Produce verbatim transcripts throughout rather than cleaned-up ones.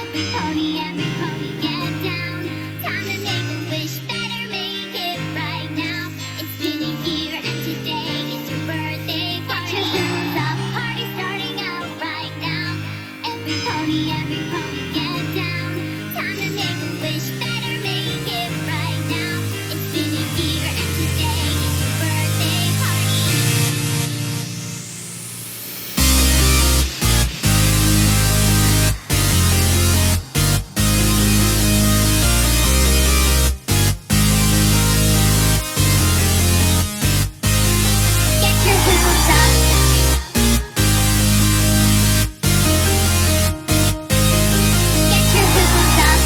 Every pony, every pony, get down. Time to make a wish, better make it right now. It's been a year and today is your birthday party. Get your shoes up, party starting out right now. Every pony, every pony, get down. Time to make a wish, better make it right now. It's been a year and today is your birthday party. Get your hooves up. Get your hooves up.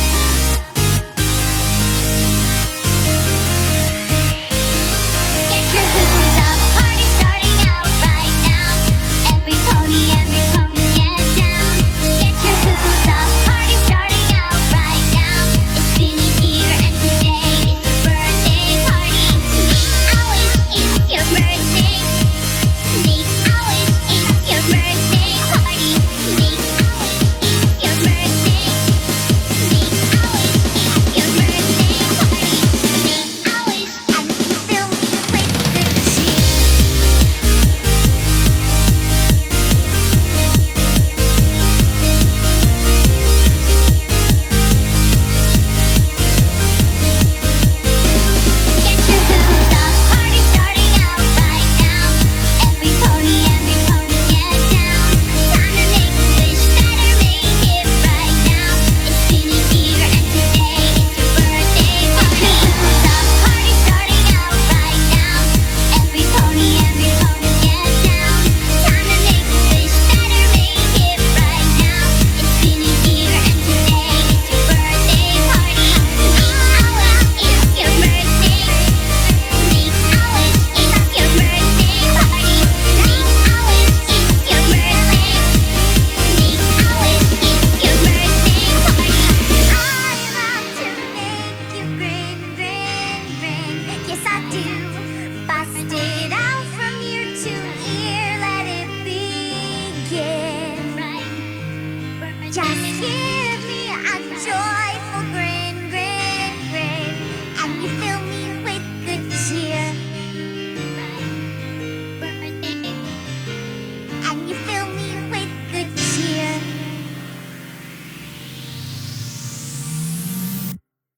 Get your hooves up. Party starting out right now. Every pony, every pony, get down. Get your hooves up. Party starting out right now. It's been a year and today is your birthday party. I wish it's your birthday. Make a wish it's your birthday party. Make a wish it's your birthday. Make a wish it's your birthday party. Make a wish and fill me with good cheer. Get your hooves up, party starting out right now. Every pony, every pony, get down. Time to make a wish, better make it right now. It's been a year and today is your birthday party. Get your hooves up, party starting out right now. Every pony, every pony, get down. Time to make a wish, better make it right now. It's been a year and today is your birthday party. Make a wish it's your birthday. Make a wish it's your birthday party. Make a wish it's your birthday. Make a wish it's your birthday party. I love to make you grin, grin, grin. Yes, I do. Bust it out from ear to ear. Let it begin. Just give me a joy